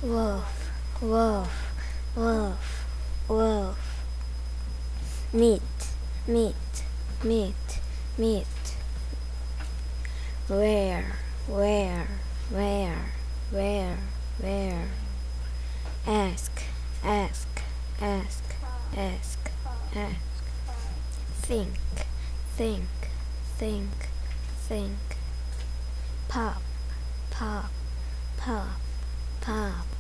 wolf, wolf, wolf, wolf. Meat, meat, meat, meat. Where, where, where, where, where? Ask, ask, ask, ask, ask. Think, think, think, think. Pop, pop, pop, pop.